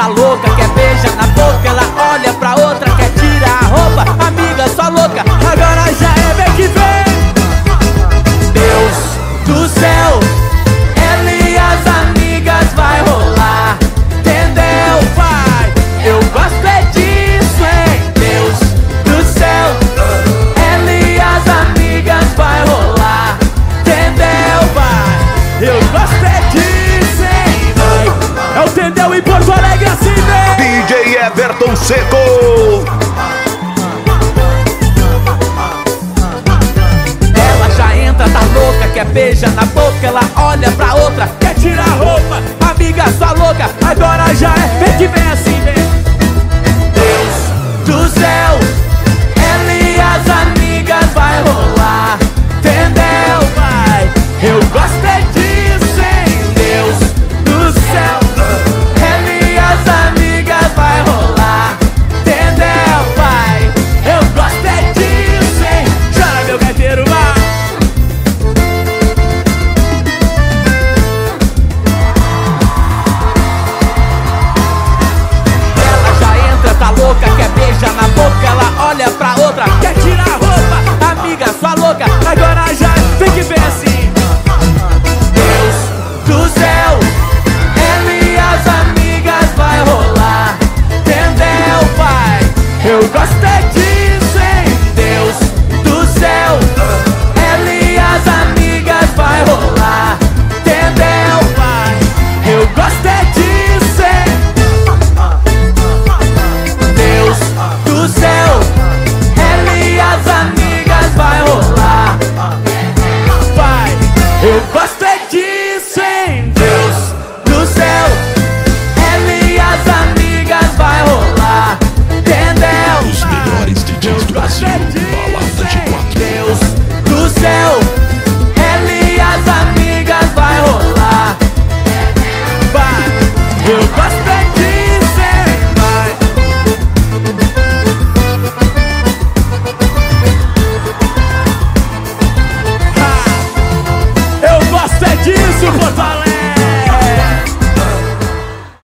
tá louca, quer beija na boca, ela olha pra outra, quer tirar a roupa. Amiga, só louca, agora já é bem que vem. Deus do céu, ela e as amigas vai rolar, entendeu, pai? Eu gosto é disso, hein? Deus do céu, ela e as amigas vai rolar, entendeu, pai? Eu gosto é disso, hein? Vai. É o Entendeu em Porto Alegre assim, vem! DJ Everton Seco. Tá louca, quer beija na boca, ela olha pra outra, quer tirar a roupa. Amiga, só louca, agora já é. Vem que vem assim, vem. Deus do céu, ela e as amigas vai rolar, entendeu, pai? Eu gosto é disso, hein? Deus do céu, ela e as amigas vai rolar, entendeu, pai? Eu gosto é disso, hein? Chora, meu gaiteiro, vai. Quer beija na boca, ela olha pra outra, quer tirar a roupa. Amiga, sua louca, agora já vem que vem assim. Deus do céu, ela e as amigas vai rolar, entendeu, pai? Eu gosto é disso, hein? Deus do céu, ela e as amigas vai rolar, entendeu, pai? Eu gosto é disso, hein? Do céu, ela e as amigas vai rolar, vai, eu gosto é disso, hein? Deus do céu, ela e as amigas vai rolar, entendeu? Os melhores DJs do Brasil, balada de 4. Deus do céu, ela e as amigas vai rolar, vai, eu gosto